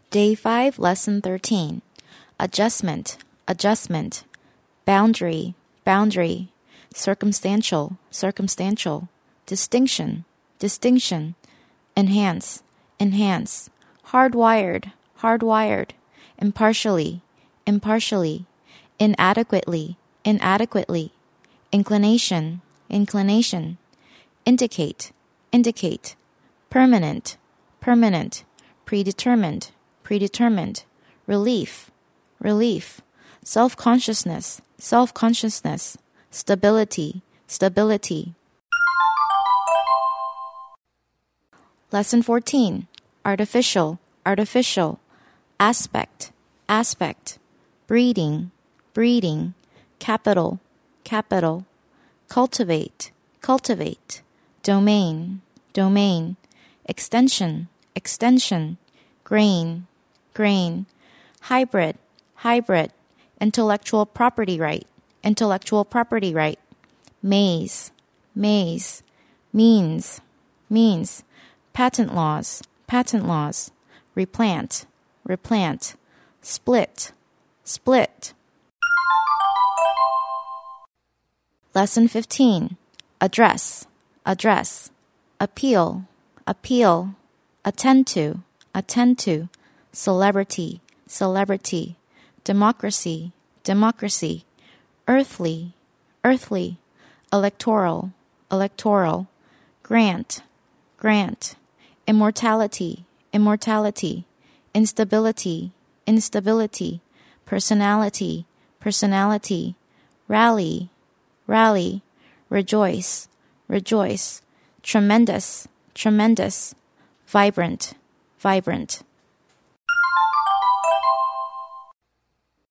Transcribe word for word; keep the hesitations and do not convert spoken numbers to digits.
Day five, Lesson thirteen. Adjustment, adjustment. Boundary, boundary. Circumstantial, circumstantial. Distinction, distinction. Enhance, enhance. Hardwired, hardwired. Impartially, impartially. Inadequately, inadequately. Inclination, inclination. Indicate, indicate. Permanent, permanent. Predetermined, predetermined. Relief, relief. Self-consciousness, self-consciousness. Stability, stability. Lesson fourteen. Artificial, artificial. Aspect, aspect. Breeding, breeding. Capital, capital. Cultivate, cultivate. Domain, domain. Extension, extension. Grain, grain. Hybrid, hybrid. Intellectual property right, intellectual property right. Maze, maze. Means, means. Patent laws, patent laws. Replant, replant. Split, split. Lesson fifteen. Address, address. Appeal, appeal. Attend to, attend to. Celebrity, celebrity. Democracy, democracy. Earthly, earthly. Electoral, electoral. Grant, grant. Immortality, immortality. Instability, instability. Personality, personality. Rally, rally. Rejoice, rejoice. Tremendous, tremendous. Vibrant, vibrant.